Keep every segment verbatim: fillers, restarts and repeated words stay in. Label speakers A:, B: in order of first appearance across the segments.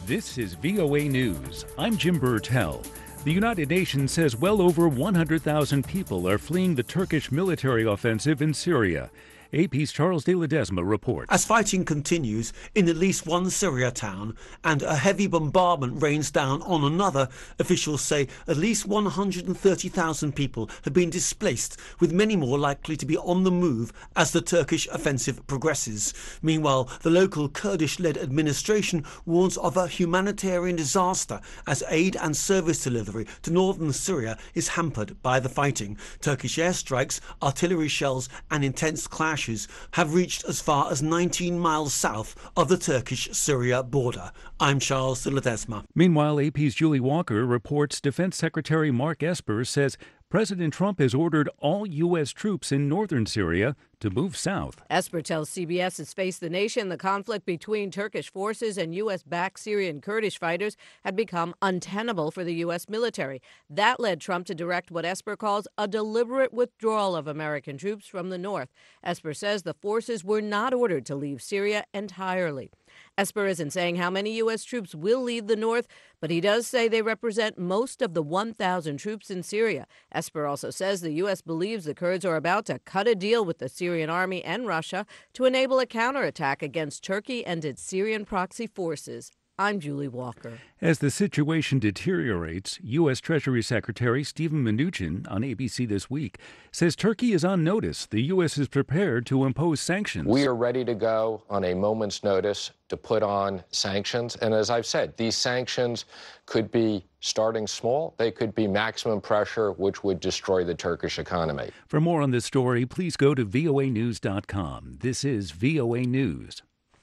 A: This is V O A News. I'm Jim Burtell. The United Nations says well over one hundred thousand people are fleeing the Turkish military offensive in Syria. A P's Charles de Ledesma reports.
B: As fighting continues in at least one Syria town and a heavy bombardment rains down on another, officials say at least one hundred thirty thousand people have been displaced, with many more likely to be on the move as the Turkish offensive progresses. Meanwhile, the local Kurdish-led administration warns of a humanitarian disaster as aid and service delivery to northern Syria is hampered by the fighting. Turkish airstrikes, artillery shells and intense clashes have reached as far as nineteen miles south of the Turkish-Syria border. I'm Charles de Ledesma.
A: Meanwhile, A P's Julie Walker reports Defense Secretary Mark Esper says President Trump has ordered all U S troops in northern Syria to move south.
C: Esper tells C B S it's Face the Nation the conflict between Turkish forces and U S-backed Syrian Kurdish fighters had become untenable for the U S military. That led Trump to direct what Esper calls a deliberate withdrawal of American troops from the north. Esper says the forces were not ordered to leave Syria entirely. Esper isn't saying how many U S troops will leave the north, but he does say they represent most of the one thousand troops in Syria. Esper also says the U S believes the Kurds are about to cut a deal with the Syrian army and Russia to enable a counterattack against Turkey and its Syrian proxy forces. I'm Julie Walker.
A: As the situation deteriorates, U S. Treasury Secretary Steven Mnuchin on A B C This Week says Turkey is on notice. The U S is prepared to impose sanctions.
D: We are ready to go on a moment's notice to put on sanctions. And as I've said, these sanctions could be starting small. They could be maximum pressure, which would destroy the Turkish economy.
A: For more on this story, please go to V O A news dot com. This is V O A News.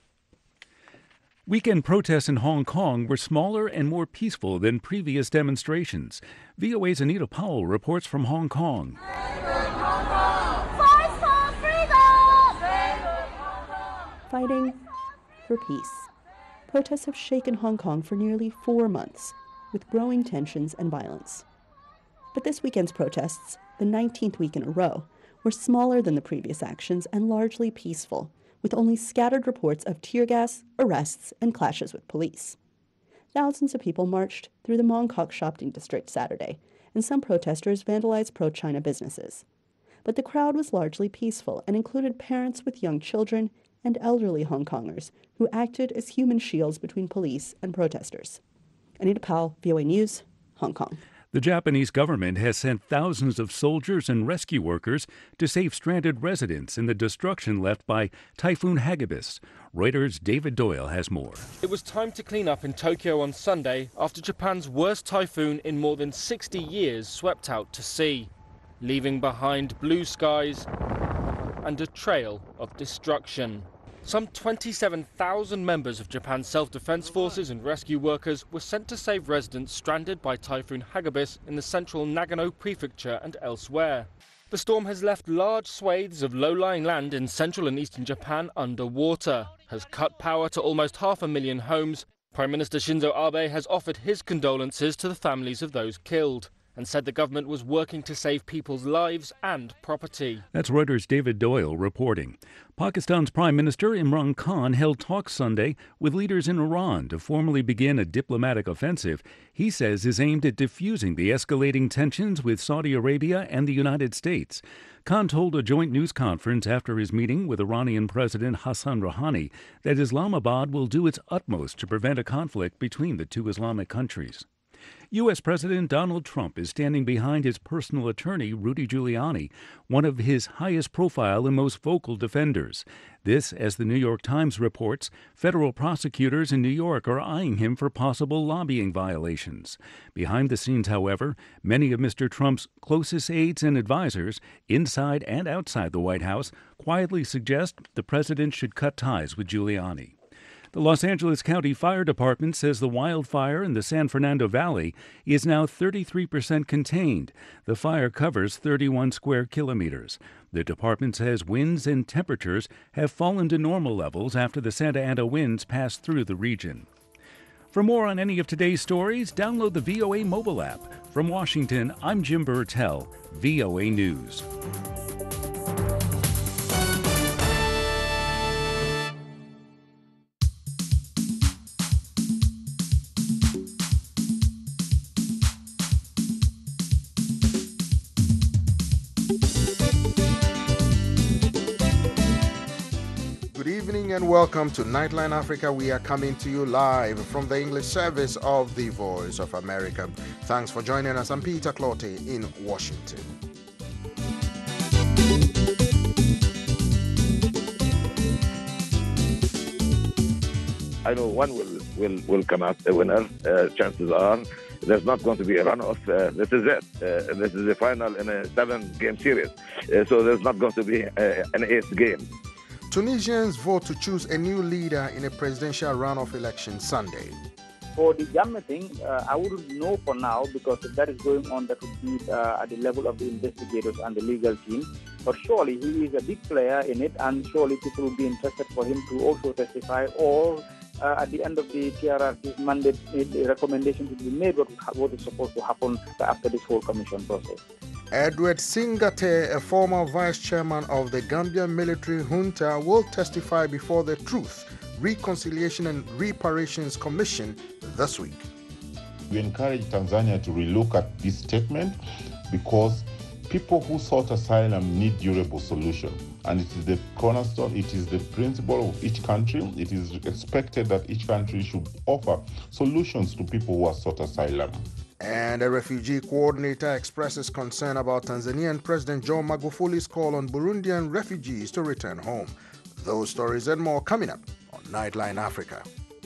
A: Weekend protests in Hong Kong were smaller and more peaceful than previous demonstrations. V O A's Anita Powell reports from Hong Kong.
E: Fighting for peace. Protests have shaken Hong Kong for nearly four months, with growing tensions and violence. But this weekend's protests, the nineteenth week in a row, were smaller than the previous actions and largely peaceful, with only scattered reports of tear gas, arrests, and clashes with police. Thousands of people marched through the Mong Kok shopping district Saturday, and some protesters vandalized pro-China businesses. But the crowd was largely peaceful and included parents with young children and elderly Hong Kongers who acted as human shields between police and protesters. Anita Powell, V O A News, Hong Kong.
A: The Japanese government has sent thousands of soldiers and rescue workers to save stranded residents in the destruction left by Typhoon Hagibis. Reuters' David Doyle has more.
F: It was time to clean up in Tokyo on Sunday after Japan's worst typhoon in more than sixty years swept out to sea, leaving behind blue skies and a trail of destruction. Some twenty-seven thousand members of Japan's self-defense forces and rescue workers were sent to save residents stranded by Typhoon Hagibis in the central Nagano prefecture and elsewhere. The storm has left large swathes of low-lying land in central and eastern Japan underwater, has cut power to almost half a million homes. Prime Minister Shinzo Abe has offered his condolences to the families of those killed and said the government was working to save people's lives and property.
A: That's Reuters' David Doyle reporting. Pakistan's Prime Minister Imran Khan held talks Sunday with leaders in Iran to formally begin a diplomatic offensive he says is aimed at diffusing the escalating tensions with Saudi Arabia and the United States. Khan told a joint news conference after his meeting with Iranian President Hassan Rouhani that Islamabad will do its utmost to prevent a conflict between the two Islamic countries. U S. President Donald Trump is standing behind his personal attorney, Rudy Giuliani, one of his highest profile and most vocal defenders. This, as the New York Times reports, federal prosecutors in New York are eyeing him for possible lobbying violations. Behind the scenes, however, many of Mister Trump's closest aides and advisors, inside and outside the White House, quietly suggest the president should cut ties with Giuliani. The Los Angeles County Fire Department says the wildfire in the San Fernando Valley is now thirty-three percent contained. The fire covers thirty-one square kilometers. The department says winds and temperatures have fallen to normal levels after the Santa Ana winds passed through the region. For more on any of today's stories, download the V O A mobile app. From Washington, I'm Jim Burtell, V O A News.
G: evening and welcome to Nightline Africa. We are coming to you live from the English service of the Voice of America. Thanks for joining us. I'm Peter Clottey in Washington.
H: I know one will will, will come out a winner. Uh, chances are there's not going to be a runoff. Uh, this is it. Uh, this is the final in a seven-game series. Uh, so there's not going to be uh, an eighth game.
G: Tunisians vote to choose a new leader in a presidential runoff election Sunday.
I: For the Jammeh thing, uh, I wouldn't know for now because if that is going on, that would be uh, at the level of the investigators and the legal team. But surely he is a big player in it, and surely people will be interested for him to also testify, or uh, at the end of the T R R C's mandate, the recommendation to be made what, what is supposed to happen after this whole commission process.
G: Edward Singate, a former vice chairman of the Gambian military junta, will testify before the Truth, Reconciliation and Reparations Commission this week.
J: We encourage Tanzania to relook at this statement because people who sought asylum need durable solution, and it is the cornerstone, it is the principle of each country. It is expected that each country should offer solutions to people who have sought asylum.
G: And a refugee coordinator expresses concern about Tanzanian President John Magufuli's call on Burundian refugees to return home. Those stories and more coming up on Nightline Africa.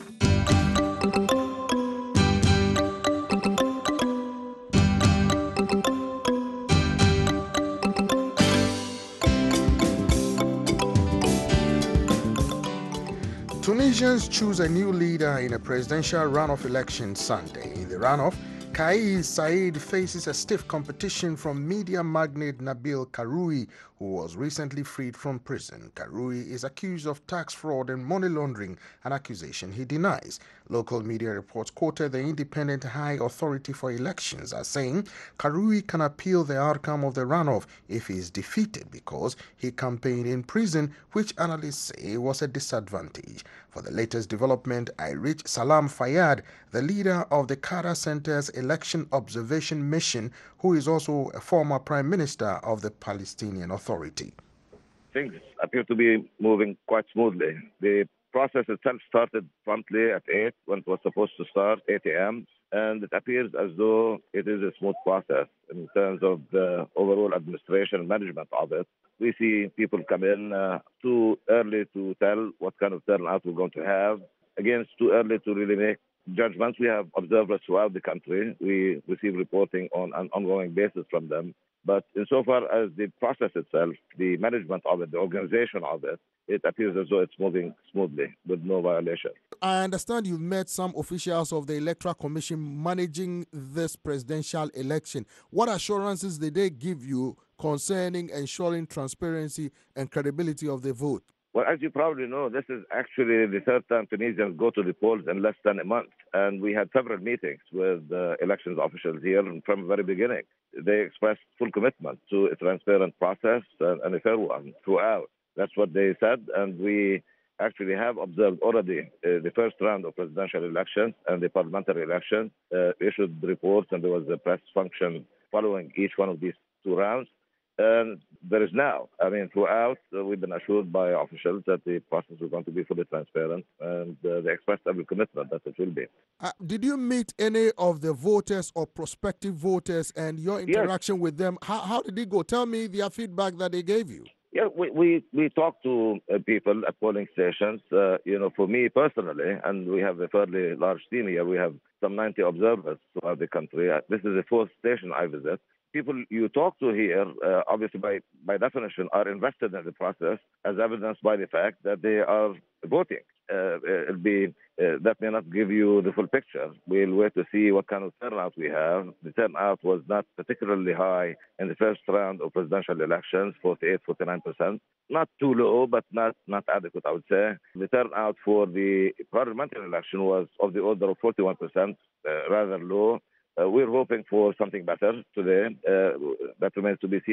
G: Tunisians choose a new leader in a presidential runoff election Sunday. In the runoff, Kais Saied faces a stiff competition from media magnate Nabil Karoui, who was recently freed from prison. Karoui is accused of tax fraud and money laundering, an accusation he denies. Local media reports quoted the Independent High Authority for Elections as saying Karoui can appeal the outcome of the runoff if he is defeated because he campaigned in prison, which analysts say was a disadvantage. For the latest development, I reached Salam Fayyad, the leader of the Carter Center's Election Observation Mission, who is also a former Prime Minister of the Palestinian Authority.
H: Things appear to be moving quite smoothly. The process itself started promptly at eight when it was supposed to start, eight a.m., and it appears as though it is a smooth process in terms of the overall administration and management of it. We see people come in uh, too early to tell what kind of turnout we're going to have. Again, it's too early to really make judgments. We have observers throughout the country. We receive reporting on an ongoing basis from them. But insofar as the process itself, the management of it, the organization of it, it appears as though it's moving smoothly with no violation.
G: I understand you've met some officials of the Electoral Commission managing this presidential election. What assurances did they give you concerning ensuring transparency and credibility of the vote?
H: Well, as you probably know, this is actually the third time Tunisians go to the polls in less than a month. And we had several meetings with uh, elections officials here from the very beginning. They expressed full commitment to a transparent process and, and a fair one throughout. That's what they said. And we actually have observed already uh, the first round of presidential elections and the parliamentary elections, uh, issued reports, and there was a press function following each one of these two rounds. And there is now, I mean, throughout, uh, we've been assured by officials that the process is going to be fully transparent, and uh, they expressed every commitment that it will be.
G: Uh, did you meet any of the voters or prospective voters and your interaction yes. with them? How, how did it go? Tell me their feedback that they gave you.
H: Yeah, we, we, we talked to uh, people at polling stations. Uh, you know, for me personally, and we have a fairly large team here, we have some ninety observers throughout the country. Uh, this is the fourth station I visit. People you talk to here, uh, obviously by, by definition, are invested in the process, as evidenced by the fact that they are voting. Uh, it'll be, uh, that may not give you the full picture. We'll wait to see what kind of turnout we have. The turnout was not particularly high in the first round of presidential elections, forty-eight, forty-nine percent. Not too low, but not, not adequate, I would say. The turnout for the parliamentary election was of the order of forty-one percent, uh, rather low. Uh, we're hoping for something better today. Uh, that remains to be seen.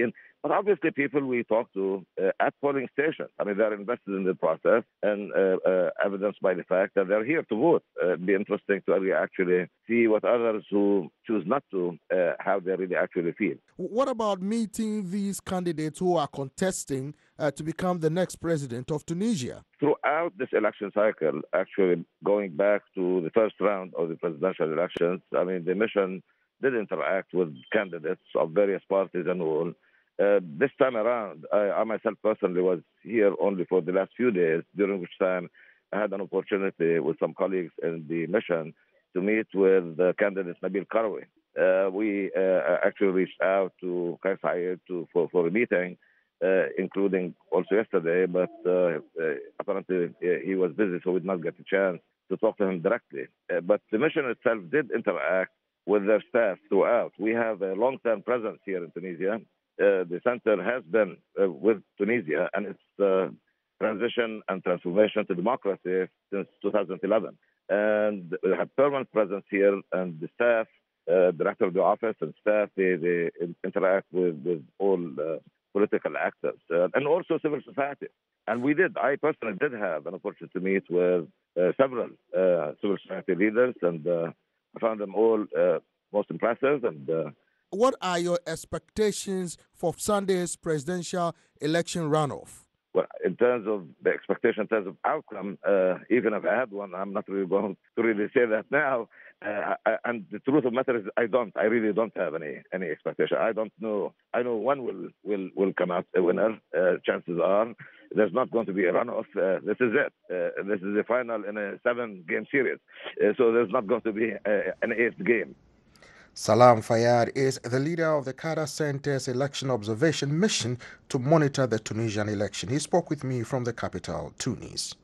H: But obviously, people we talk to uh, at polling stations, I mean, they're invested in the process and uh, uh, evidenced by the fact that they're here to vote. Uh, it'd be interesting to really actually see what others who choose not to, uh, how they really actually feel.
G: What about meeting these candidates who are contesting uh, to become the next president of Tunisia?
H: Throughout this election cycle, actually going back to the first round of the presidential elections, I mean, the mission did interact with candidates of various parties and all. Uh, this time around, I, I myself personally was here only for the last few days, during which time I had an opportunity with some colleagues in the mission to meet with the candidate Nabil Karoui. Uh, we uh, actually reached out to Kais Saied to, for, for a meeting, uh, including also yesterday, but uh, uh, apparently uh, he was busy, so we did not get a chance to talk to him directly. Uh, but the mission itself did interact with their staff throughout. We have a long-term presence here in Tunisia. Uh, the center has been uh, with Tunisia and its uh, transition and transformation to democracy since two thousand eleven. And we have permanent presence here, and the staff, uh, director of the office and staff, they, they interact with, with all uh, political actors uh, and also civil society. And we did, I personally did have an opportunity to meet with uh, several uh, civil society leaders, and uh, I found them all uh, most impressive. And uh,
G: what are your expectations for Sunday's presidential election runoff?
H: Well, in terms of the expectation, in terms of outcome, uh, even if I had one, I'm not really going to really say that now. Uh, I, and the truth of the matter is, I don't. I really don't have any any expectation. I don't know. I know one will will will come out a winner. Uh, chances are there's not going to be a runoff. Uh, this is it. Uh, this is the final in a seven-game series. Uh, so there's not going to be uh, an eighth game.
G: Salam Fayyad is the leader of the Carter Center's election observation mission to monitor the Tunisian election. He spoke with me from the capital, Tunis.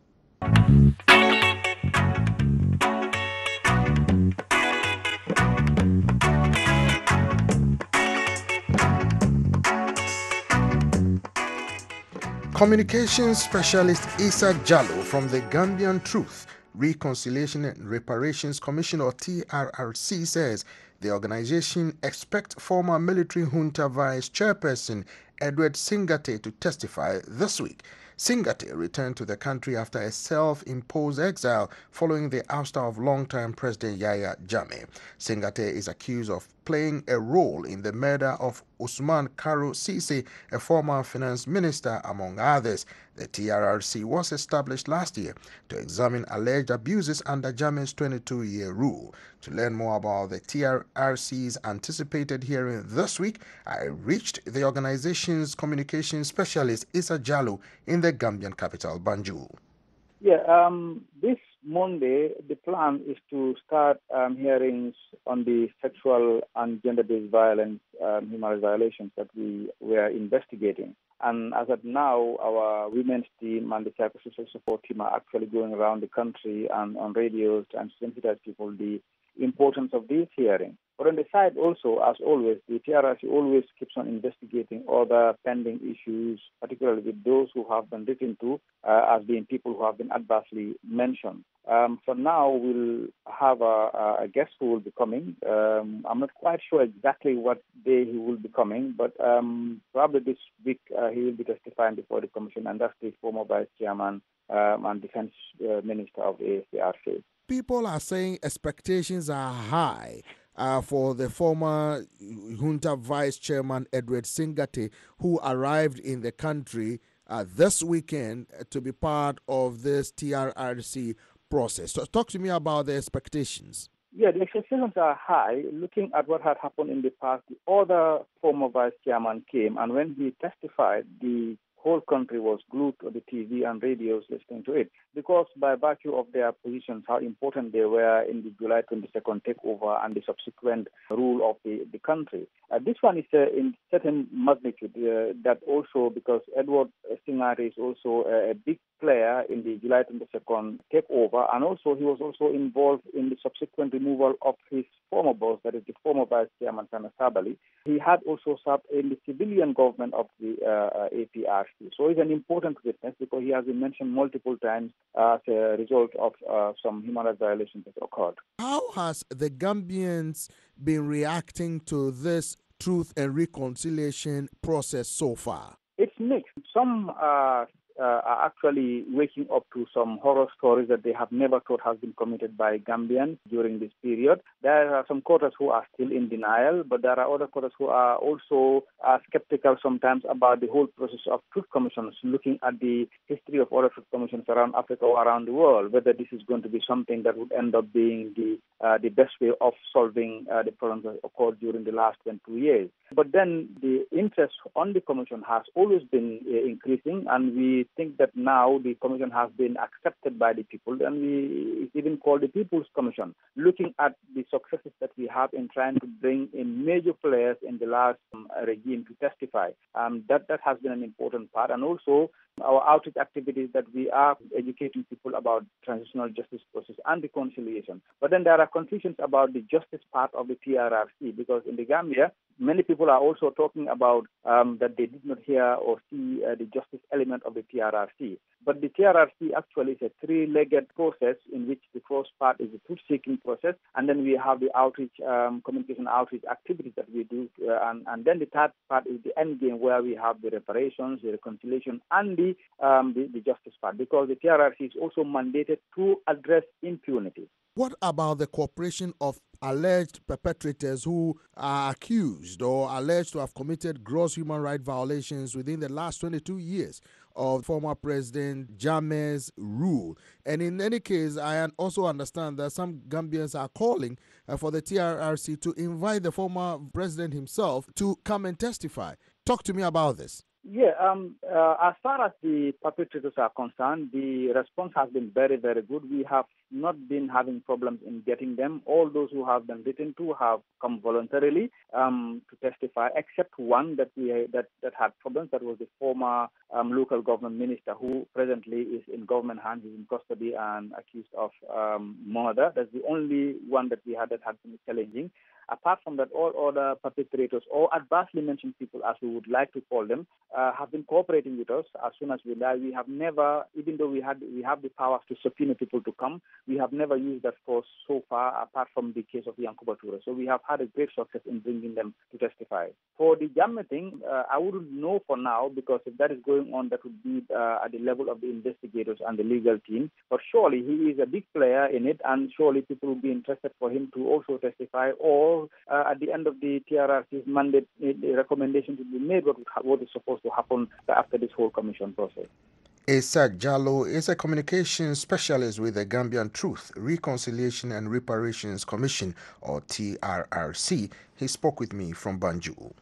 G: Communications specialist Issa Jallo from the Gambian Truth, Reconciliation and Reparations Commission, or T R R C, says the organization expects former military junta vice chairperson Edward Singate to testify this week. Singate returned to the country after a self-imposed exile following the ouster of longtime President Yahya Jammeh. Singate is accused of playing a role in the murder of Usman Karo Sisi, a former finance minister, among others. The T R R C was established last year to examine alleged abuses under Jammeh's twenty-two-year rule. To learn more about the T R R C's anticipated hearing this week, I reached the organization's communications specialist Issa Jallo in the Gambian capital, Banjul.
I: Yeah, um, this Monday, the plan is to start um, hearings on the sexual and gender-based violence, um, human rights violations that we were investigating. And as of now, our women's team and the psychosocial support team are actually going around the country and on radios and sensitize people the importance of these hearings. But on the side also, as always, the T R R C always keeps on investigating other pending issues, particularly with those who have been written to uh, as being people who have been adversely mentioned. Um, for now, we'll have a, a guest who will be coming. Um, I'm not quite sure exactly what day he will be coming, but um, probably this week uh, he will be testifying before the commission, and that's the former vice chairman um, and defense uh, minister of the A C R C.
G: People are saying expectations are high uh, for the former junta vice chairman Edward Singate, who arrived in the country uh, this weekend to be part of this T R R C process. So talk to me about the expectations.
I: Yeah, the expectations are high. Looking at what had happened in the past, the other former vice chairman came, and when he testified, the whole country was glued to the T V and radios listening to it, because by virtue of their positions, how important they were in the July twenty-second takeover and the subsequent rule of the, the country. Uh, this one is uh, in certain magnitude, uh, that also because Edward Singate is also a, a big player in the July twenty-second takeover, and also he was also involved in the subsequent removal of his former boss, that is the former vice chairman, Sana Sabali. He had also served in the civilian government of the uh, A P R C. So he's an important witness because he has been mentioned multiple times as a result of uh, some human rights violations that occurred.
G: How has the Gambians been reacting to this Truth and Reconciliation process so far?
I: It's mixed. Some uh, uh, are actually waking up to some horror stories that they have never thought has been committed by Gambians during this period. There are some quarters who are still in denial, but there are other quarters who are also uh, skeptical sometimes about the whole process of truth commissions, looking at the history of other truth commissions around Africa or around the world, whether this is going to be something that would end up being the uh, the best way of solving uh, the problems that occurred during the last twenty-two years. But then the interest on the commission has always been uh, increasing, and we think that now the commission has been accepted by the people, and we it's even called the People's Commission, looking at the successes that we have in trying to bring in major players in the last um, regime to testify. Um, that, that has been an important part, and also our outreach activities that we are educating people about transitional justice process and reconciliation. But then there are confusions about the justice part of the T R R C, because in the Gambia, many people are also talking about um, that they did not hear or see uh, the justice element of the T R R C. But the T R R C actually is a three-legged process in which the first part is the truth-seeking process, and then we have the outreach, um, communication outreach activities that we do, uh, and, and then the third part is the end game where we have the reparations, the reconciliation, and the, um, the, the justice part, because the T R R C is also mandated to address impunity.
G: What about the cooperation of alleged perpetrators who are accused or alleged to have committed gross human rights violations within the last twenty-two years of former President Jammeh's rule? And in any case, I also understand that some Gambians are calling uh, for the T R R C to invite the former president himself to come and testify. Talk to me about this.
I: Yeah, um, uh, as far as the perpetrators are concerned, the response has been very, very good. We have not been having problems in getting them. All those who have been written to have come voluntarily um, to testify, except one that we that, that had problems. That was the former um, local government minister, who presently is in government hands, is in custody and accused of um, murder. That's the only one that we had that had been challenging. Apart from that, all other perpetrators or adversely mentioned people, as we would like to call them, uh, have been cooperating with us as soon as we lie. We have never, even though we had we have the powers to subpoena people to come, we have never used that force so far, apart from the case of Yankuba Toure. So we have had a great success in bringing them to testify. For the Jammeh thing, uh, I wouldn't know for now, because if that is going on, that would be uh, at the level of the investigators and the legal team. But surely he is a big player in it, and surely people will be interested for him to also testify, or Uh, at the end of the T R R C's mandate, the recommendation to be made what, what is supposed to happen after this whole commission process.
G: Issa Jallo is a communications specialist with the Gambian Truth, Reconciliation and Reparations Commission, or T R R C. He spoke with me from Banjul.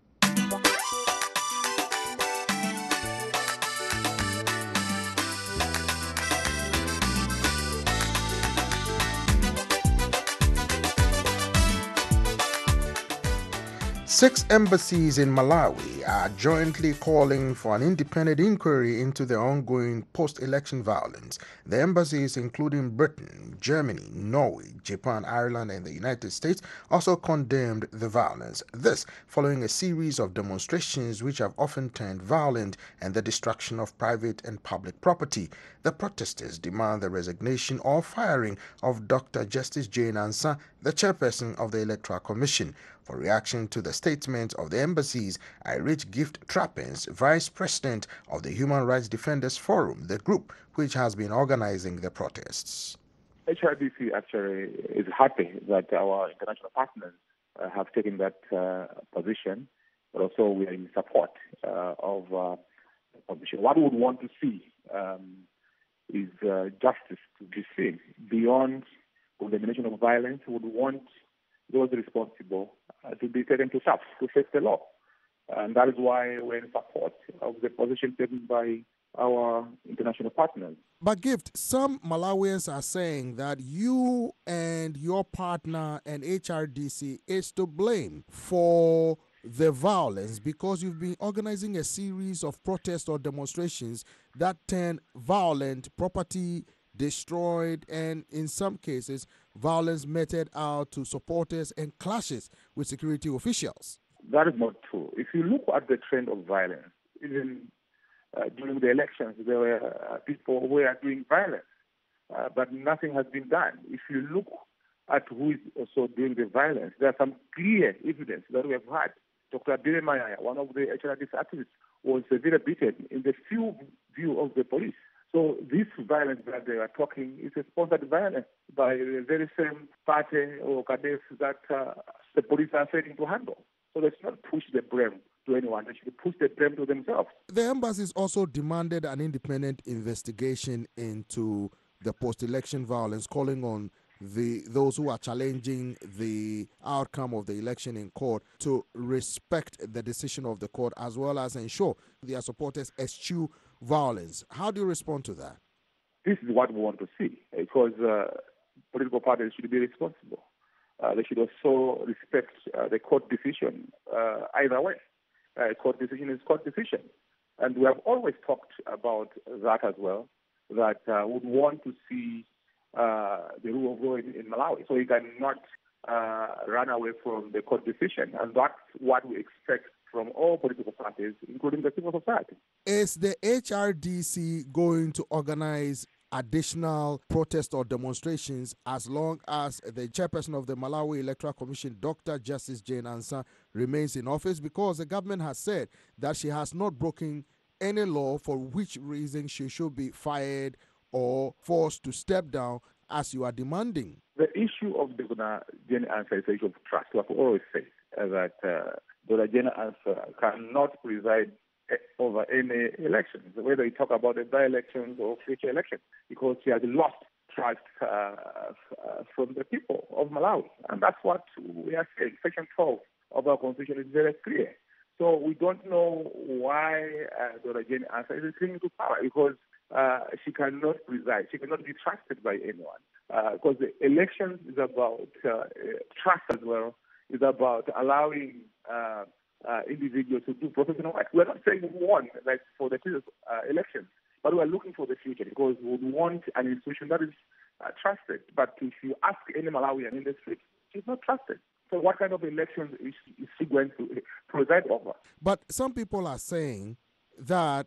G: Six embassies in Malawi are jointly calling for an independent inquiry into the ongoing post-election violence. The embassies, including Britain, Germany, Norway, Japan, Ireland, and the United States, also condemned the violence. This following a series of demonstrations which have often turned violent and the destruction of private and public property. The protesters demand the resignation or firing of Doctor Justice Jane Ansah, the chairperson of the Electoral Commission. For reaction to the statement of the embassies, I reach Gift Trappins, Vice President of the Human Rights Defenders Forum, the group which has been organizing the protests.
K: H R D C actually is happy that our international partners uh, have taken that uh, position, but also we are in support uh, of uh, the position. What we would want to see um, is uh, justice to be seen beyond condemnation of violence. We would want those responsible uh, to be taken to task, to face the law. And that is why we're in support of the position taken by our international partners.
G: But Gift, some Malawians are saying that you and your partner and H R D C is to blame for the violence because you've been organizing a series of protests or demonstrations that turn violent, property destroyed, and in some cases, violence meted out to supporters and clashes with security officials.
K: That is not true. If you look at the trend of violence, even uh, during the elections, there were uh, people who were doing violence, uh, but nothing has been done. If you look at who is also doing the violence, there are some clear evidence that we have had Doctor Biremaya, one of the H R D C activists, was severely beaten in the few view of the police. So this violence that they are talking is a sponsored violence by the very same party or cadets that uh, the police are failing to handle. So they should not push the blame to anyone. They should push the blame to themselves.
G: The embassies also demanded an independent investigation into the post-election violence, calling on the those who are challenging the outcome of the election in court to respect the decision of the court, as well as ensure their supporters eschew violence. How do you respond to that?
K: This is what we want to see, because uh, political parties should be responsible. Uh, they should also respect uh, the court decision uh, either way. Uh, court decision is court decision. And we have always talked about that as well, that uh, we would want to see uh, the rule of law in, in Malawi. So you cannot uh, run away from the court decision. And that's what we expect from all political parties, including the civil society.
G: Is the H R D C going to organize additional protests or demonstrations as long as the chairperson of the Malawi Electoral Commission, Doctor Justice Jane Ansah, remains in office? Because the government has said that she has not broken any law for which reason she should be fired or forced to step down, as you are demanding.
K: The issue of Doctor Jane Ansah is an issue of trust. We have always said uh, that uh, Doctor Jane Ansah cannot preside over any elections, whether you talk about the by-elections or future elections, because she has lost trust uh, uh, from the people of Malawi. And that's what we are saying. Section twelve of our constitution is very clear. So we don't know why uh, Doctor Jane Ansah is clinging to power, because uh, she cannot preside. She cannot be trusted by anyone, uh, because the elections is about uh, trust as well. It's about allowing uh, Uh, individuals to do professional work. We're not saying we want, like, for the previous uh, elections, but we're looking for the future, because we want an institution that is uh, trusted. But if you ask any Malawian in the street, she's not trusted. So what kind of elections is, is she going to preside over?
G: But some people are saying that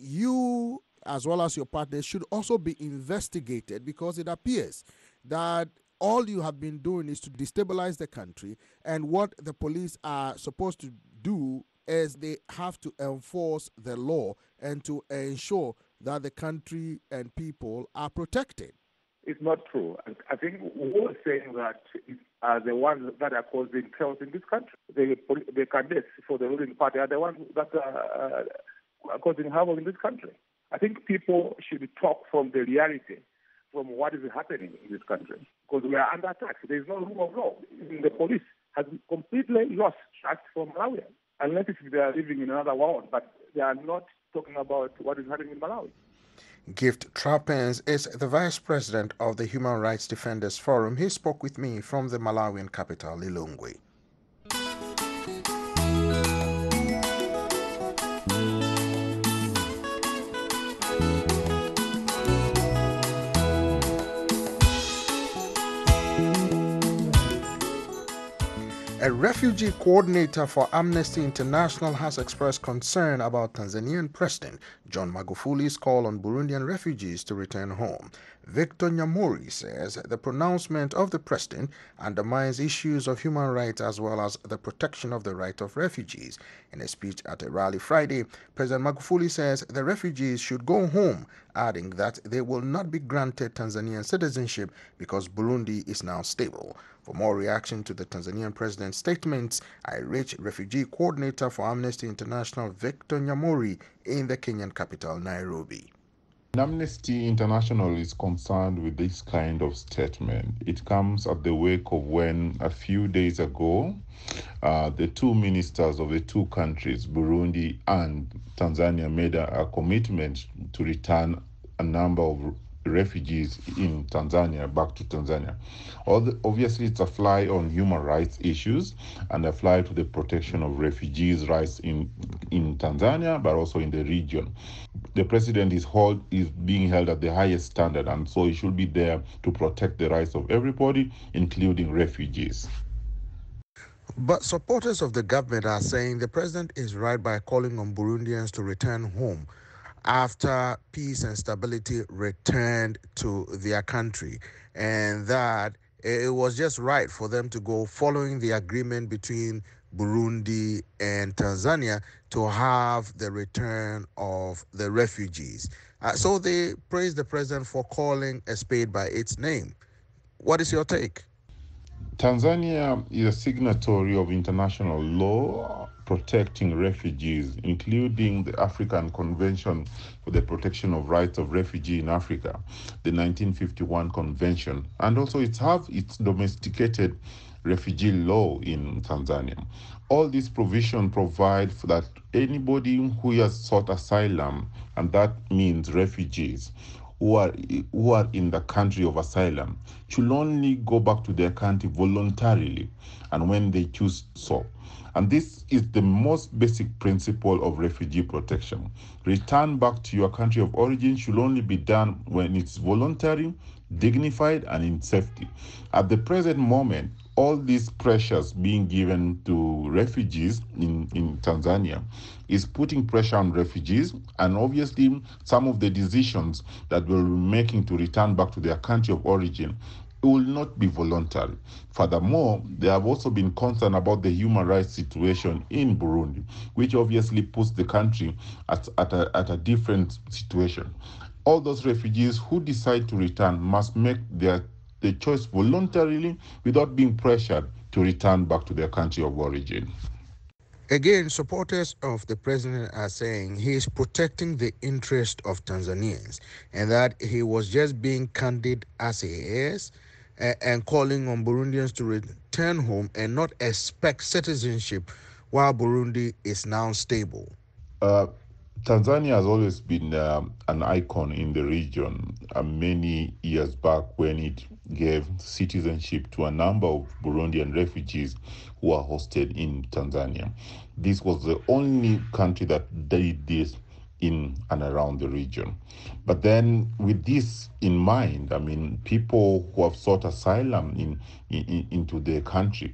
G: you, as well as your partners, should also be investigated, because it appears that all you have been doing is to destabilize the country, and what the police are supposed to do is they have to enforce the law and to ensure that the country and people are protected.
K: It's not true. I think we're saying that are the ones that are causing chaos in this country. The, the candidates for the ruling party are the ones that are, uh, are causing havoc in this country. I think people should talk from the reality, from what is happening in this country, because we are under attack. There is no rule of law. Even the police has completely lost trust from Malawi, unless if they are living in another world, but they are not talking about what is happening in Malawi.
G: Gift Trappens is the vice president of the Human Rights Defenders Forum. He spoke with me from the Malawian capital, Lilongwe. A refugee coordinator for Amnesty International has expressed concern about Tanzanian President John Magufuli's call on Burundian refugees to return home. Victor Nyamori says the pronouncement of the president undermines issues of human rights as well as the protection of the right of refugees. In a speech at a rally Friday, President Magufuli says the refugees should go home, adding that they will not be granted Tanzanian citizenship because Burundi is now stable. For more reaction to the Tanzanian president's statements, I reached refugee coordinator for Amnesty International Victor Nyamori in the Kenyan capital, Nairobi.
J: Amnesty International is concerned with this kind of statement. It comes at the wake of when a few days ago, uh, the two ministers of the two countries, Burundi and Tanzania, made a, a commitment to return a number of refugees in Tanzania back to Tanzania. Obviously, it's a fly on human rights issues and a fly to the protection of refugees' rights in, in Tanzania, but also in the region. The president is, hold, is being held at the highest standard, and so he should be there to protect the rights of everybody, including refugees.
G: But supporters of the government are saying the president is right by calling on Burundians to return home after peace and stability returned to their country, and that it was just right for them to go following the agreement between Burundi, and Tanzania to have the return of the refugees. Uh, so they praised the president for calling a spade by its name. What is your take?
J: Tanzania is a signatory of international law protecting refugees, including the African Convention for the Protection of Rights of Refugees in Africa, the nineteen fifty-one Convention, and also it has its domesticated refugee law in Tanzania. All these provisions provide for that anybody who has sought asylum, and that means refugees, who are who are in the country of asylum, should only go back to their country voluntarily and when they choose so. And this is the most basic principle of refugee protection. Return back to your country of origin should only be done when it's voluntary, dignified, and in safety. At the present moment, all these pressures being given to refugees in, in Tanzania is putting pressure on refugees, and obviously some of the decisions that we're making to return back to their country of origin, it will not be voluntary. Furthermore, they have also been concerned about the human rights situation in Burundi, which obviously puts the country at, at, a, at a different situation. All those refugees who decide to return must make their the choice voluntarily without being pressured to return back to their country of origin.
G: Again, supporters of the president are saying he is protecting the interest of Tanzanians and that he was just being candid as he is uh, and calling on Burundians to return home and not expect citizenship while Burundi is now stable.
J: Uh, Tanzania has always been um, an icon in the region. Uh, many years back when it gave citizenship to a number of Burundian refugees who are hosted in Tanzania. This was the only country that did this in and around the region. But then with this in mind, I mean, people who have sought asylum in, in into their country,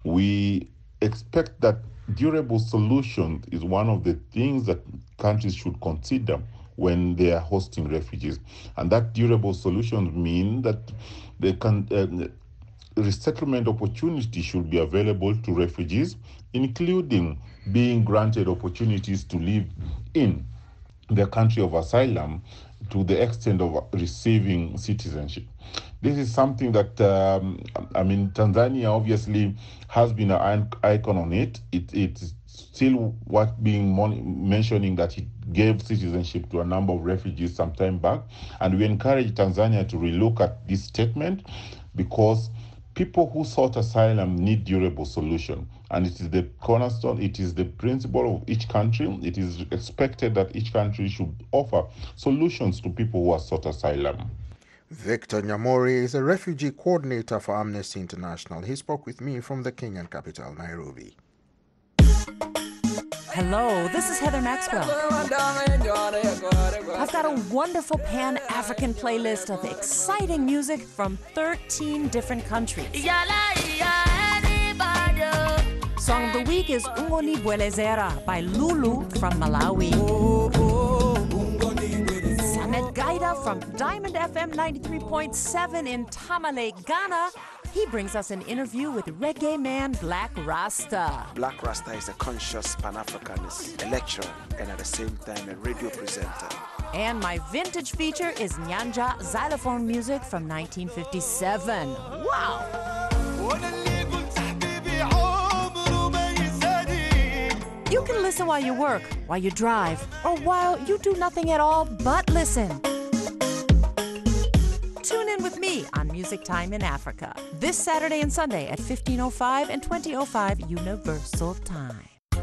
J: we expect that durable solution is one of the things that countries should consider when they are hosting refugees. And that durable solutions mean that they can, uh, resettlement opportunities should be available to refugees, including being granted opportunities to live in their country of asylum to the extent of receiving citizenship. This is something that, um, I mean, Tanzania obviously has been an icon on it. it it's still what being mon- mentioning that it gave citizenship to a number of refugees some time back. And we encourage Tanzania to relook at this statement because people who sought asylum need durable solution. And it is the cornerstone, it is the principle of each country. It is expected that each country should offer solutions to people who have sought asylum.
G: Victor Nyamori is a refugee coordinator for Amnesty International. He spoke with me from the Kenyan capital, Nairobi.
L: Hello, this is Heather Maxwell. I've got a wonderful Pan-African playlist of exciting music from thirteen different countries. Song of the week is Ungoni Bwelezera by Lulu from Malawi. Samet Gaida from Diamond F M ninety-three point seven in Tamale, Ghana. He brings us an interview with reggae man Black Rasta.
M: Black Rasta is a conscious Pan-Africanist, a lecturer, and at the same time a radio presenter.
L: And my vintage feature is Nyanja xylophone music from nineteen fifty-seven. Wow! You can listen while you work, while you drive, or while you do nothing at all but listen. Tune in with me on Music Time in Africa this Saturday and Sunday at fifteen oh five and twenty oh five Universal Time.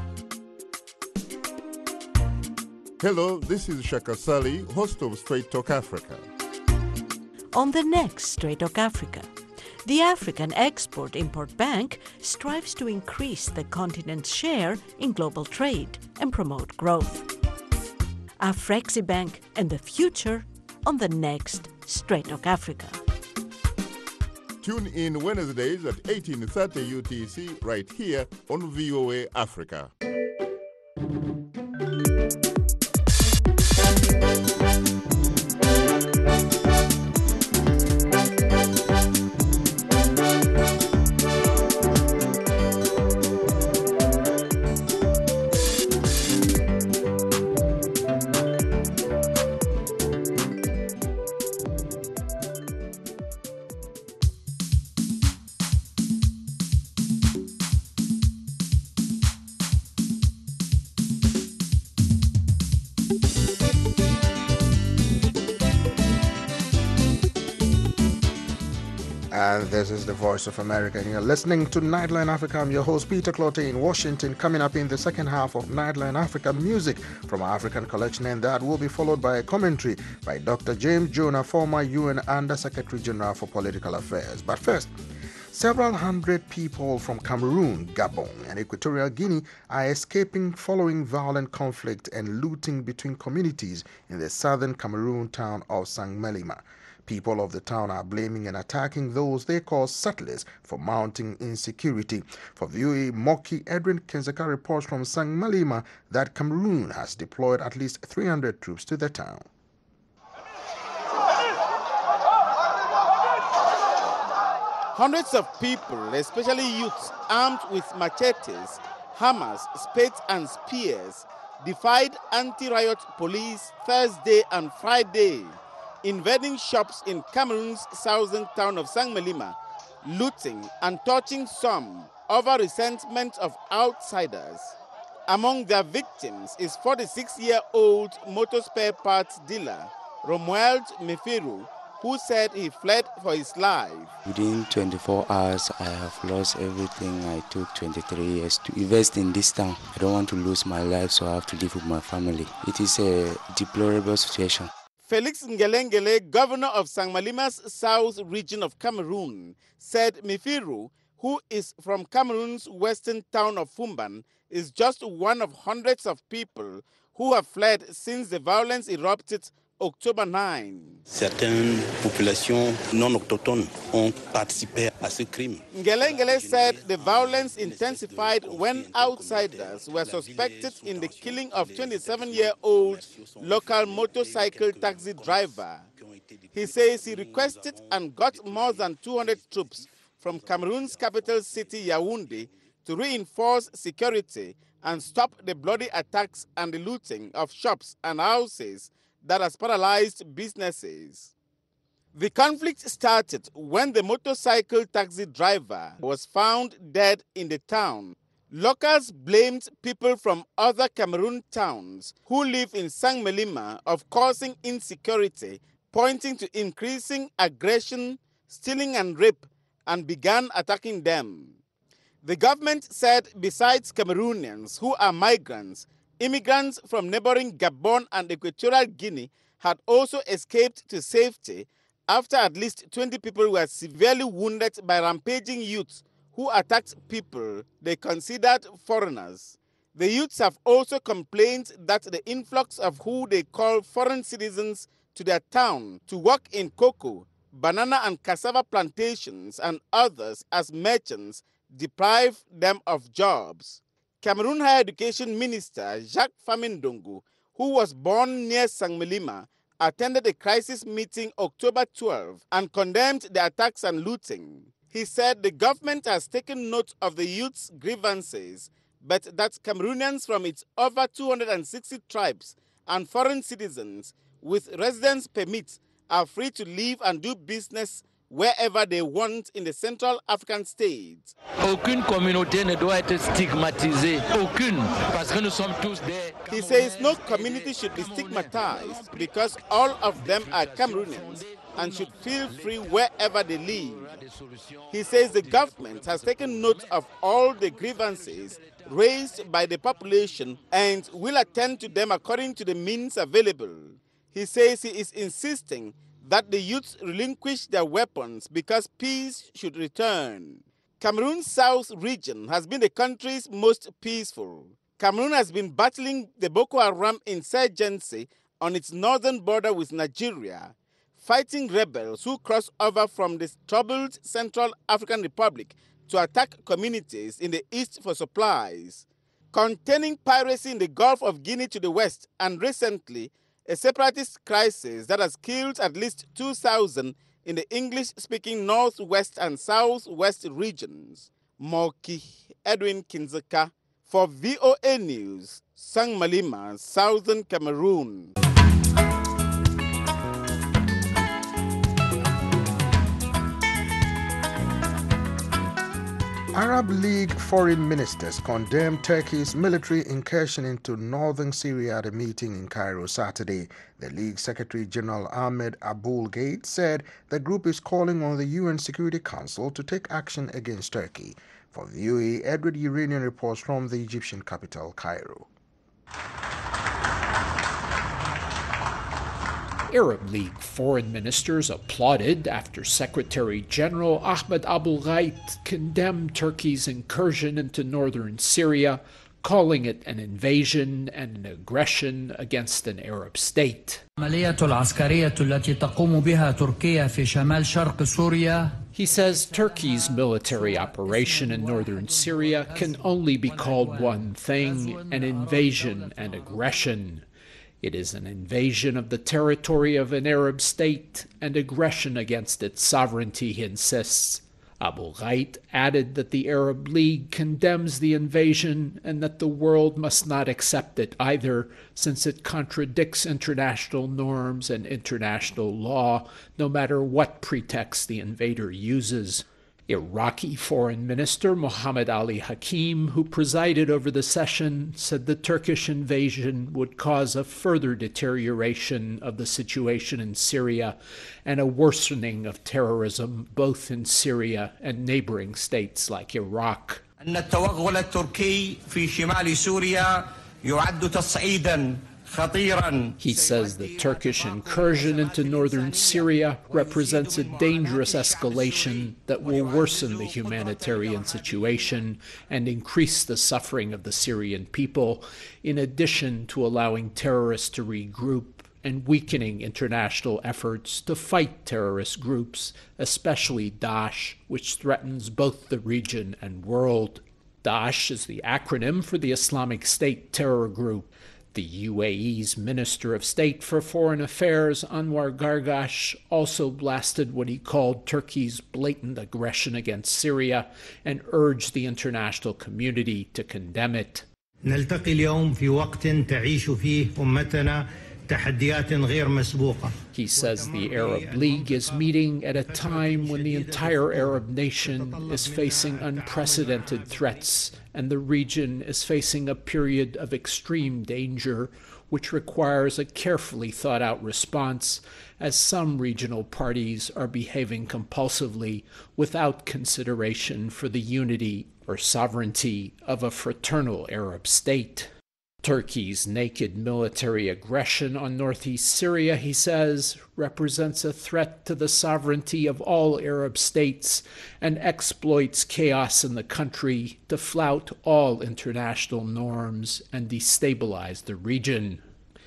N: Hello, this is Shaka Sali, host of Straight Talk Africa.
O: On the next Straight Talk Africa, the African Export-Import Bank strives to increase the continent's share in global trade and promote growth. Afreximbank and the future on the next Straight Talk Africa.
N: Tune in Wednesdays at eighteen thirty U T C right here on V O A Africa.
G: And this is the Voice of America. And you're listening to Nightline Africa. I'm your host, Peter Clottey in Washington. Coming up in the second half of Nightline Africa, music from our African collection. And that will be followed by a commentary by Doctor James Jonah, former U N Under Secretary General for Political Affairs. But first, several hundred people from Cameroon, Gabon, and Equatorial Guinea are escaping following violent conflict and looting between communities in the southern Cameroon town of Saint-Melima. People of the town are blaming and attacking those they call settlers for mounting insecurity. For V O A Moki, Edwin Kenzeka reports from Saint-Melima that Cameroon has deployed at least three hundred troops to the town.
P: Hundreds of people, especially youths armed with machetes, hammers, spades and spears, defied anti-riot police Thursday and Friday, invading shops in Cameroon's southern town of Saint-Melima, looting and touching some over resentment of outsiders. Among their victims is forty-six-year-old motor spare parts dealer Romuald Mefiru, who said he fled for his life.
Q: Within twenty-four hours, I have lost everything. I took twenty-three years to invest in this town. I don't want to lose my life, so I have to live with my family. It is a deplorable situation.
P: Felix Ngelengele, governor of Saint-Melima's south region of Cameroon, said Mefiru, who is from Cameroon's western town of Fumban, is just one of hundreds of people who have fled since the violence erupted October ninth.
R: Certaines populations non autochtones ont participé à ce crime.
P: Ngelengele said the violence intensified when outsiders were suspected in the killing of twenty-seven-year-old local motorcycle taxi driver. He says he requested and got more than two hundred troops from Cameroon's capital city, Yaoundé, to reinforce security and stop the bloody attacks and the looting of shops and houses that has paralyzed businesses. The conflict started when the motorcycle taxi driver was found dead in the town. Locals blamed people from other Cameroon towns who live in Saint-Melima of causing insecurity, pointing to increasing aggression, stealing and rape, and began attacking them. The government said besides Cameroonians who are migrants, immigrants from neighboring Gabon and Equatorial Guinea had also escaped to safety after at least twenty people were severely wounded by rampaging youths who attacked people they considered foreigners. The youths have also complained that the influx of who they call foreign citizens to their town to work in cocoa, banana and cassava plantations and others as merchants deprive them of jobs. Cameroon Higher Education Minister Jacques Famindongo, who was born near Saint-Melima, attended a crisis meeting October twelfth and condemned the attacks and looting. He said the government has taken note of the youth's grievances, but that Cameroonians from its over two hundred sixty tribes and foreign citizens with residence permits are free to live and do business wherever they want in the Central African states.
S: Aucune communauté ne doit être stigmatisée. Aucune. Parce que nous sommes tous des...
P: He says no community should be stigmatized because all of them are Cameroonians and should feel free wherever they live. He says the government has taken note of all the grievances raised by the population and will attend to them according to the means available. He says he is insisting that the youths relinquish their weapons because peace should return. Cameroon's south region has been the country's most peaceful. Cameroon has been battling the Boko Haram insurgency on its northern border with Nigeria, fighting rebels who cross over from the troubled Central African Republic to attack communities in the east for supplies, containing piracy in the Gulf of Guinea to the west, and recently, a separatist crisis that has killed at least two thousand in the English-speaking northwest and southwest regions. Moki Edwin Kinzeka for V O A News, Saint-Melima, Southern Cameroon.
G: Arab League foreign ministers condemned Turkey's military incursion into northern Syria at a meeting in Cairo Saturday. The League Secretary General Ahmed Aboulgate said the group is calling on the U N Security Council to take action against Turkey. For V O A, Edward Uranian reports from the Egyptian capital, Cairo.
T: Arab League foreign ministers applauded after Secretary General Ahmed Aboulgate condemned Turkey's incursion into northern Syria, calling it an invasion and an aggression against an Arab state. He says Turkey's military operation in northern Syria can only be called one thing: an invasion and aggression. It is an invasion of the territory of an Arab state and aggression against its sovereignty, he insists. Aboulgate added that the Arab League condemns the invasion and that the world must not accept it either, since it contradicts international norms and international law, no matter what pretext the invader uses. Iraqi Foreign Minister Mohammed Ali Hakim, who presided over the session, said the Turkish invasion would cause a further deterioration of the situation in Syria and a worsening of terrorism both in Syria and neighboring states like Iraq.
U: أن التوغل التركي في شمال سوريا يعد تصعيدا.
T: He says the Turkish incursion into northern Syria represents a dangerous escalation that will worsen the humanitarian situation and increase the suffering of the Syrian people, in addition to allowing terrorists to regroup and weakening international efforts to fight terrorist groups, especially Daesh, which threatens both the region and world. Daesh is the acronym for the Islamic State terror group. The U A E's Minister of State for Foreign Affairs, Anwar Gargash, also blasted what he called Turkey's blatant aggression against Syria and urged the international community to condemn it.
U: نلتقي اليوم في وقت تعيش فيه أمتنا تحديات غير مسبوقة.
T: He says the Arab League is meeting at a time when the entire Arab nation is facing unprecedented threats and the region is facing a period of extreme danger, which requires a carefully thought-out response, as some regional parties are behaving compulsively without consideration for the unity or sovereignty of a fraternal Arab state. Turkey's naked military aggression on northeast Syria, he says, represents a threat to the sovereignty of all Arab states and exploits chaos in the country to flout all international norms and destabilize the region.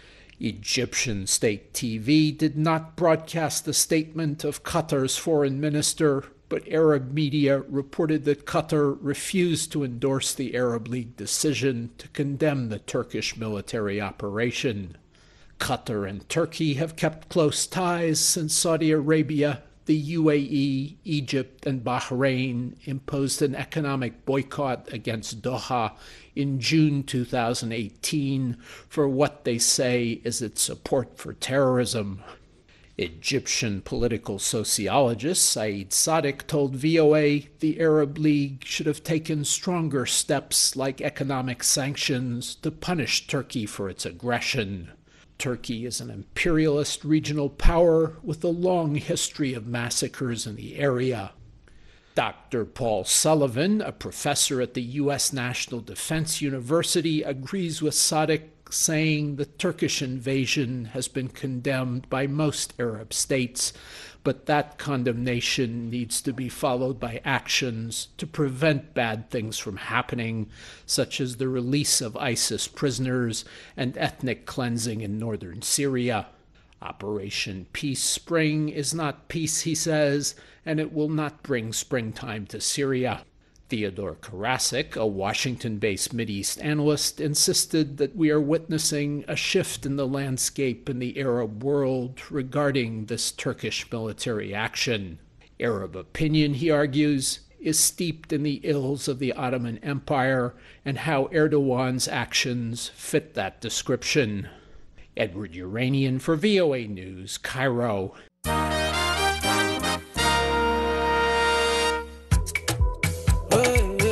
T: Egyptian state T V did not broadcast the statement of Qatar's foreign minister, but Arab media reported that Qatar refused to endorse the Arab League decision to condemn the Turkish military operation. Qatar and Turkey have kept close ties since Saudi Arabia, the U A E, Egypt, and Bahrain imposed an economic boycott against Doha in June two thousand eighteen for what they say is its support for terrorism. Egyptian political sociologist Saeed Sadiq told V O A the Arab League should have taken stronger steps like economic sanctions to punish Turkey for its aggression. Turkey is an imperialist regional power with a long history of massacres in the area. Doctor Paul Sullivan, a professor at the U S National Defense University, agrees with Sadiq, saying the Turkish invasion has been condemned by most Arab states, but that condemnation needs to be followed by actions to prevent bad things from happening, such as the release of ISIS prisoners and ethnic cleansing in northern Syria. Operation Peace Spring is not peace, he says, and it will not bring springtime to Syria. Theodore Karasik, a Washington-based Mideast analyst, insisted that we are witnessing a shift in the landscape in the Arab world regarding this Turkish military action. Arab opinion, he argues, is steeped in the ills of the Ottoman Empire and how Erdogan's actions fit that description. Edward Uranian for V O A News, Cairo.
V: Hey,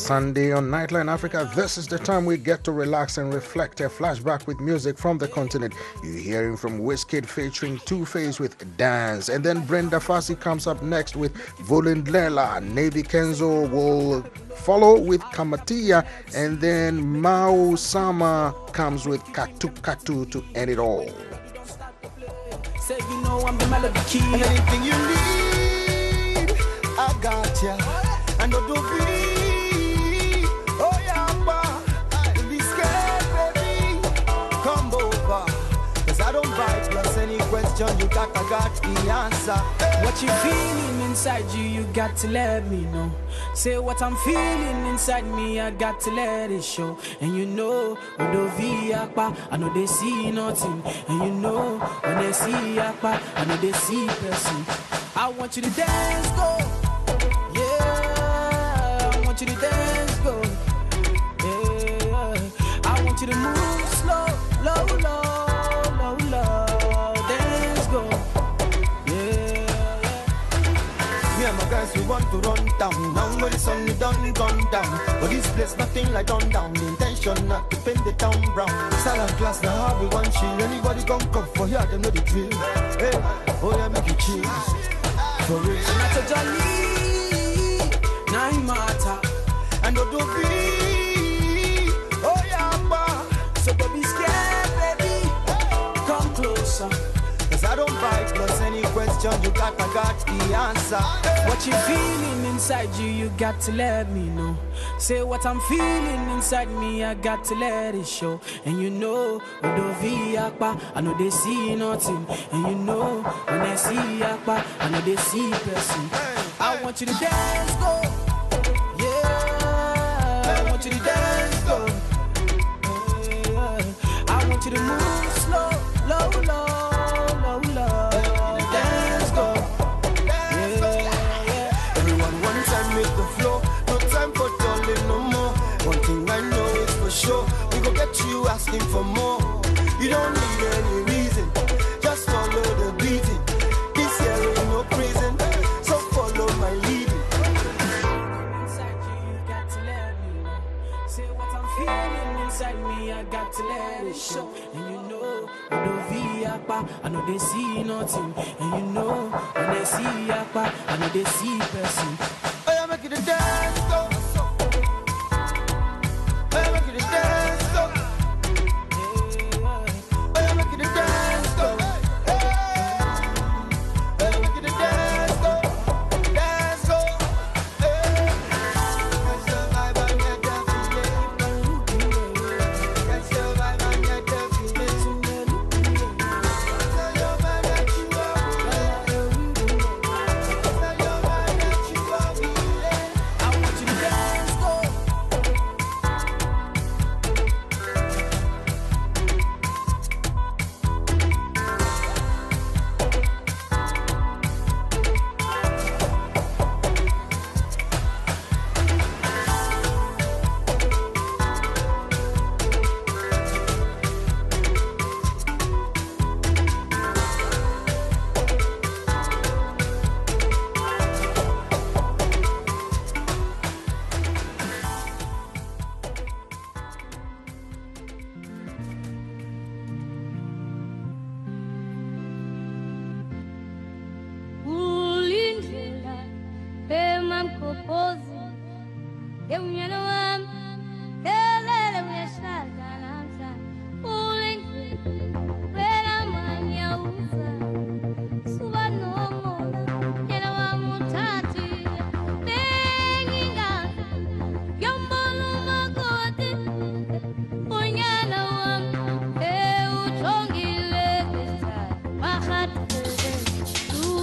G: Sunday on Nightline Africa, this is the time we get to relax and reflect. A flashback with music from the continent. You're hearing from Wizkid featuring Two-Face with Dance. And then Brenda Fassie comes up next with Volindlela. Navy Kenzo will follow with Kamatia. And then Mao Sama comes with Katu Katu to end it all.
B: Say you know I'm the melody key. And anything you need, I got ya. And don't be, oh yeah, don't be scared, baby. Come over, cause I don't bite. Plus any question you got, I got the answer. What you feeling inside you, you got to let me know. Say what I'm feeling inside me, I got to let it show. And you know, when they I know they see nothing. And you know, when they see Akpa, I know they see person. I want you to dance, go. Yeah, I want you to dance, go. Yeah, I want you to move slow, low, low, low, low. Dance, go. Yeah, yeah. Me and my guys, we want to run down. Now when the sun is done, gone down. But this place, nothing like done down. The intention not to paint the town brown. Silent class, now how we want chill. Anybody come come for here, they know the drill. Hey, oh yeah, make it chill. For real. Not a jolly, nine matter. And don't be, oh yeah, ba. So don't be scared, baby. Come closer. Cause I don't bite, plus any question you got, I got the answer. What you feeling inside you, you got to let me know. Say what I'm feeling inside me, I got to let it show. And you know, I know they see nothing. And you know, when they see Akpa, I know they see person. I want you to dance, go. Yeah, I want you to dance, go. Yeah, I want you to move slow, low, low. Sure, we go get you asking for more. You don't need any reason, just follow the beating. This year ain't no prison, so follow my leading. Inside you, you got to let me know. Say what I'm feeling inside me, I got to let it show. And you know, I know Viapa, I know they see nothing. And you know, when they see Akpa, I know they see person. Oh, yeah, make it a dance, go.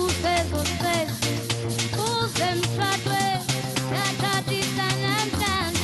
V: Them shot way, that is an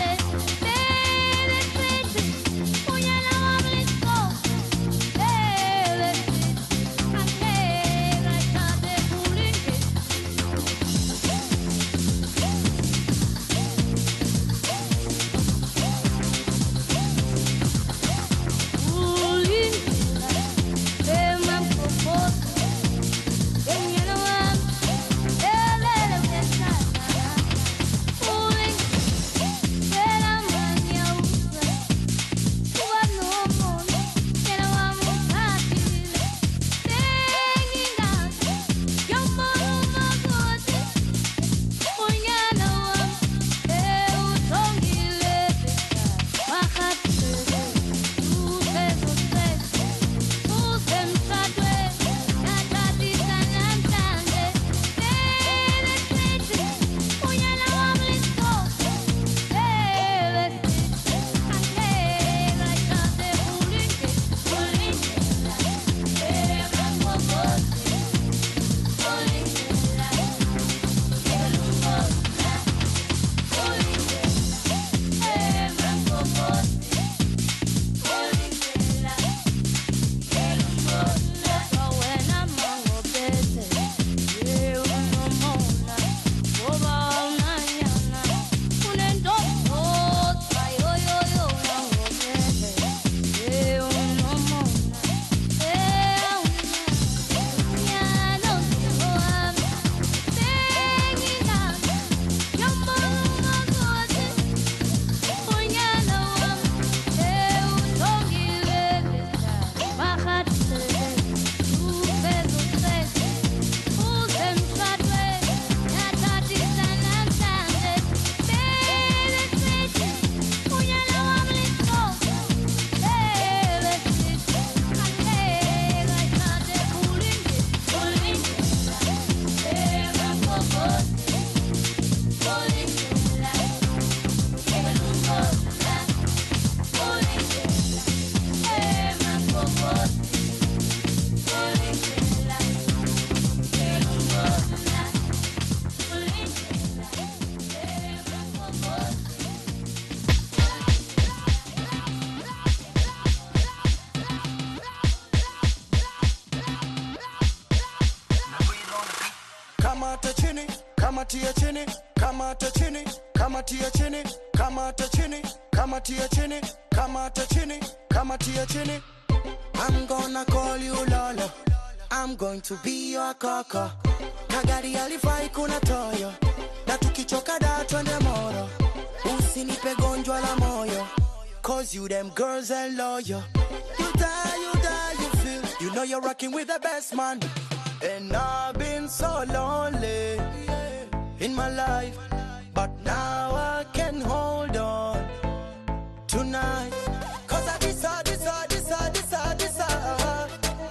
B: kamata chini, kamatia chini, kamata chini, kamatia chini, kamata chini, kamatia chini, kamata chini, kamatia chini. I'm gonna call you Lola, I'm going to be your kaka. Nagari alifai kuna toyo, na tukichoka da twende moro. Usinipe gonjwa la moyo, cause you them girls are loyal. You die, you die, you feel, you know you're rocking with the best man. And I've been so lonely in my life, but now I can hold on tonight. Cause I decide, decide, decide, decide, decide.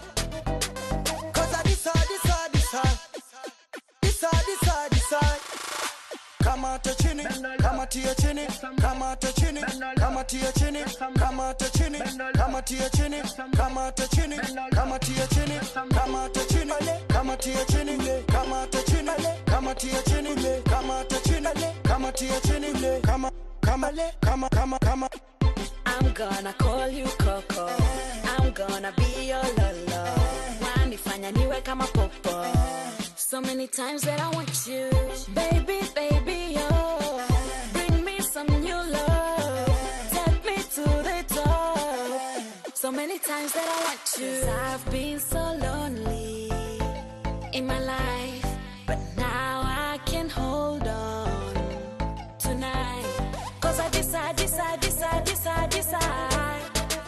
B: Cause I decide, decide, decide. Decide, decide, decide. Kamata chini, kamatia chini, kamata chini, kamatia chini, kamata chini, kamatia chini, kamata chini, kamatia chini, kamata chini, kamatia chini, kamata chini, kamatia chini, kamata chini, kamatia chini, kama kama kama kama kama.
C: I'm gonna call you Coco, I'm gonna be your Lolo. Wanifanya niwe kama popo. So many times that I want you, baby, baby, oh. Bring me some new love, take me to the top. So many times that I want you. 'Cause I've been so lonely in my life, but now I can hold on tonight. 'Cause I decide, decide, decide, decide, decide.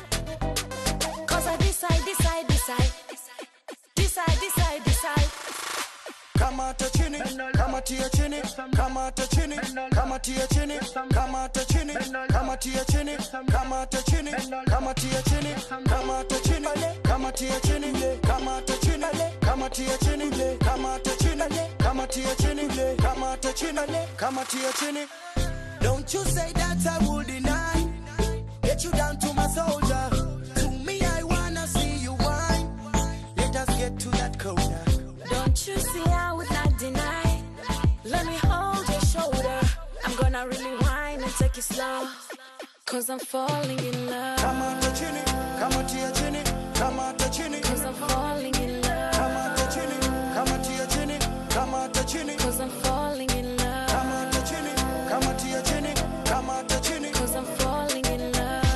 C: 'Cause I decide, decide, decide, decide, decide, decide.
B: Kamata chini, kamatia chini, kamata chini, kamatia chini, kamata chini, kamatia chini, kamata chini, kamatia chini, kamata chini, kamatia chini, kamata chini, kamatia chini, kamata chini, kamatia chini, kamata chini, kamatia chini. Don't you say that I will deny. Get you down to my soldier. To me I wanna see you whine. Let us get to that corner.
C: Don't you see I would not deny? Let me hold your shoulder. I'm gonna really whine and take it slow, 'cause I'm falling in love.
B: Kamata chini, kamatia chini, kamata chini,
C: 'cause I'm falling in love.
B: Kamata chini, kamatia chini, kamata chini,
C: 'cause I'm falling in love.
B: Kamata chini, kamatia chini, kamata chini,
C: 'cause I'm falling in love.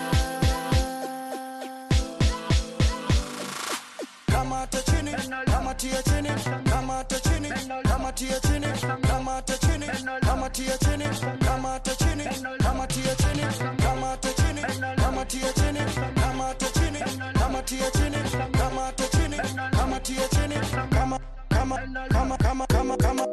B: Kamata chini, kamatia chini, kamata chini, kamatia chini, kamata chini, kamatia chini, kamata chini, kamatia chini, kamata chini, kamatia chini, kamata chini, kamatia chini, kamata chini, kamatia chini, kama kama kama kama kama kama.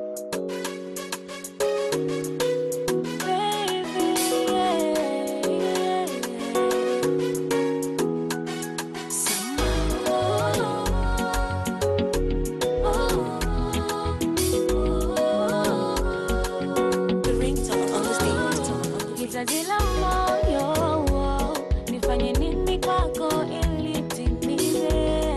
V: Hitaji la moyo, nifanye nini kwako ili timize?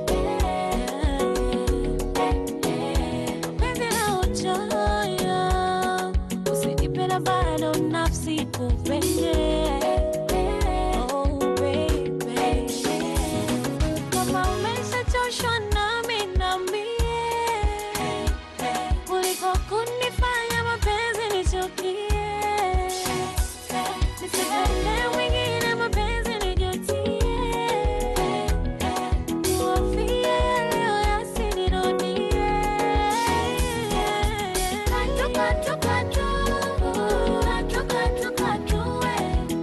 V: Penzi la uchoyo, usinipenda bado nafsi kupende. Oh baby, kama umeshachoshwa nami niambie, kuliko kunifanya mapenzi nichukie. Nisipende wengine mapenzi nijutie, niwafie leo yasinirudie. Katu katu katu, katu katu katu we,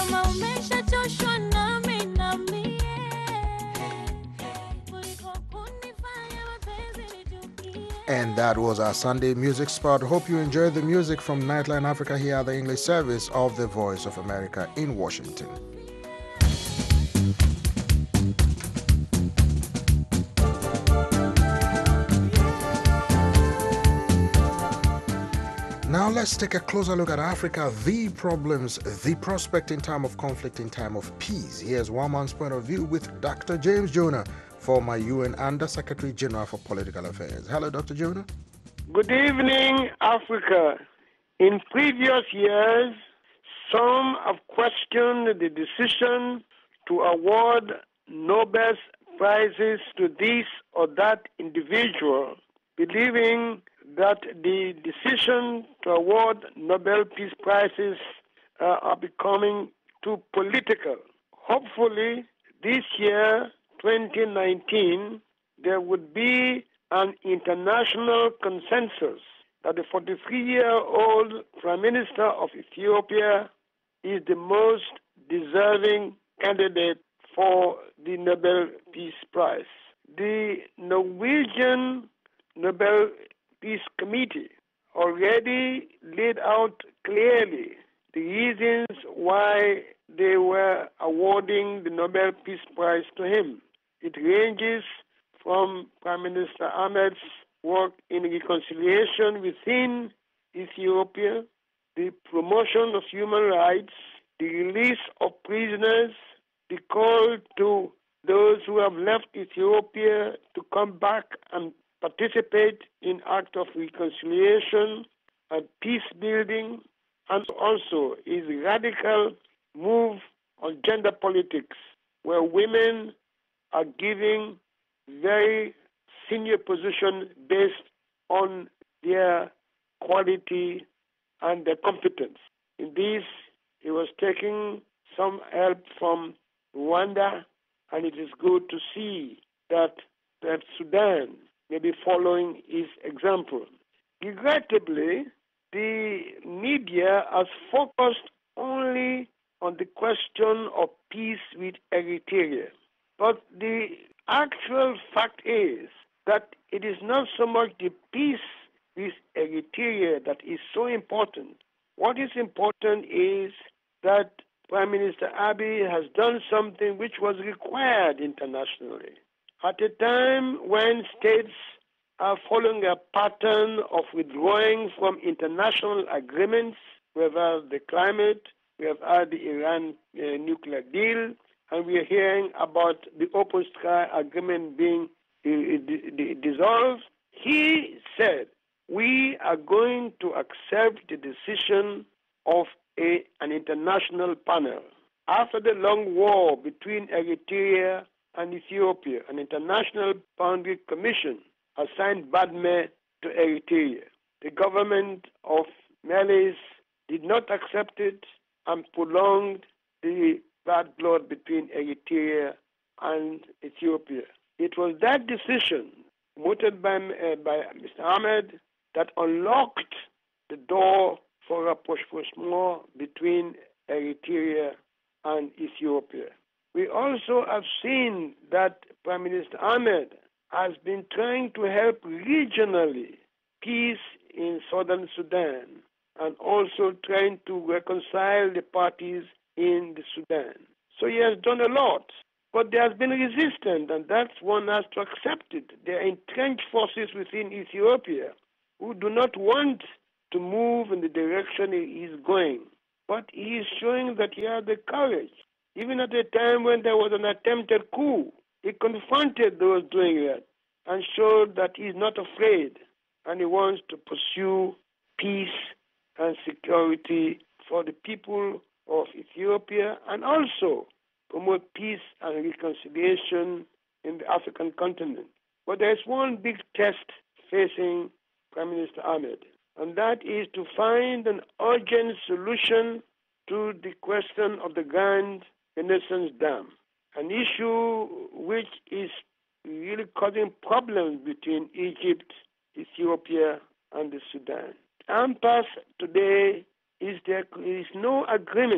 V: kama umeshachoshwa nami na mie.
G: And that was our Sunday music spot. Hope you enjoyed the music from Nightline Africa here at the English service of the Voice of America in Washington. Now let's take a closer look at Africa, the problems, the prospect in time of conflict, in time of peace. Here's one man's point of view with Doctor James Jonah, former U N Under Secretary General for Political Affairs. Hello, Doctor Jonah.
D: Good evening, Africa. In previous years, some have questioned the decision to award Nobel Prizes to this or that individual, believing that the decision to award Nobel Peace Prizes uh, are becoming too political. Hopefully, this year, twenty nineteen, there would be an international consensus that the forty-three-year-old Prime Minister of Ethiopia is the most deserving candidate for the Nobel Peace Prize. The Norwegian Nobel Peace Committee already laid out clearly the reasons why they were awarding the Nobel Peace Prize to him. It ranges from Prime Minister Ahmed's work in reconciliation within Ethiopia, the promotion of human rights, the release of prisoners, the call to those who have left Ethiopia to come back and participate in acts of reconciliation and peace building, and also his radical move on gender politics, where women are given very senior position based on their quality and their competence. In this, he was taking some help from Rwanda, and it is good to see that, that Sudan may be following his example. Regrettably, the media has focused only on the question of peace with Eritrea. But the actual fact is that it is not so much the peace with Eritrea that is so important. What is important is that Prime Minister Abiy has done something which was required internationally. At a time when states are following a pattern of withdrawing from international agreements, we have had the climate, we have had the Iran uh, nuclear deal, and we are hearing about the Open Sky Agreement being uh, d- d- dissolved. He said, we are going to accept the decision of a, an international panel. After the long war between Eritrea and Ethiopia, an international boundary commission assigned Badme to Eritrea. The government of Meles did not accept it and prolonged the bad blood between Eritrea and Ethiopia. It was that decision voted by, uh, by Mister Ahmed that unlocked the door for a rapprochement between Eritrea and Ethiopia. We also have seen that Prime Minister Ahmed has been trying to help regionally peace in southern Sudan and also trying to reconcile the parties in the Sudan. So he has done a lot, but there has been resistance, and that's one has to accept it. There are entrenched forces within Ethiopia who do not want to move in the direction he is going, but he is showing that he has the courage. Even at a time when there was an attempted coup, he confronted those doing that and showed that he is not afraid, and he wants to pursue peace and security for the people of Ethiopia and also promote peace and reconciliation in the African continent. But there is one big test facing Prime Minister Ahmed, and that is to find an urgent solution to the question of the Grand Renaissance Dam, an issue which is really causing problems between Egypt, Ethiopia, and the Sudan. Impasse today is there is no agreement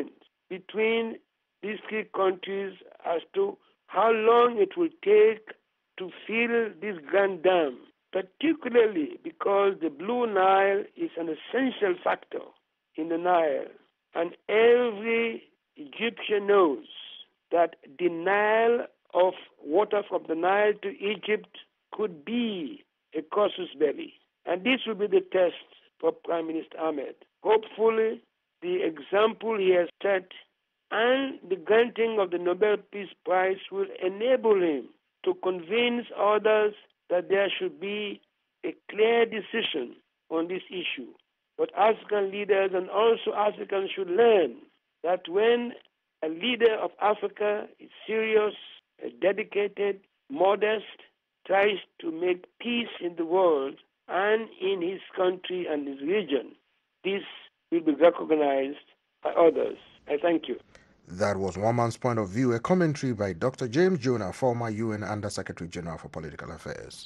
D: between these three countries as to how long it will take to fill this grand dam, particularly because the Blue Nile is an essential factor in the Nile. And every Egyptian knows that denial of water from the Nile to Egypt could be a casus belli. And this will be the test for Prime Minister Ahmed. Hopefully, the example he has set and the granting of the Nobel Peace Prize will enable him to convince others that there should be a clear decision on this issue. But African leaders and also Africans should learn that when a leader of Africa is serious, dedicated, modest, tries to make peace in the world and in his country and his region, this will be recognized by others. I thank you.
G: That was One Man's Point of View, a commentary by Doctor James Jonah, former U N Under-Secretary General for Political Affairs.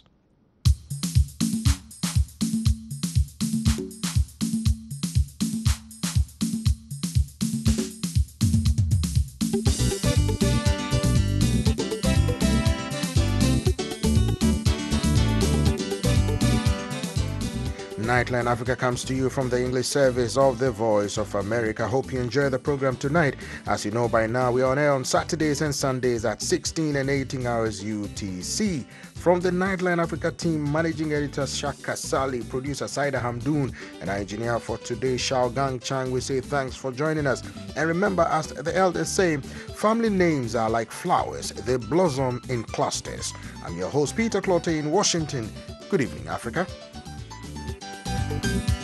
G: Nightline Africa comes to you from the English service of the Voice of America. Hope you enjoy the program tonight. As you know by now, we are on air on Saturdays and Sundays at sixteen and eighteen hours U T C. From the Nightline Africa team, Managing Editor Shaka Sali, Producer Saida Hamdoon, and our engineer for today, Shao Gang Chang, we say thanks for joining us. And remember, as the elders say, family names are like flowers. They blossom in clusters. I'm your host, Peter Clotte in Washington. Good evening, Africa. Thank you.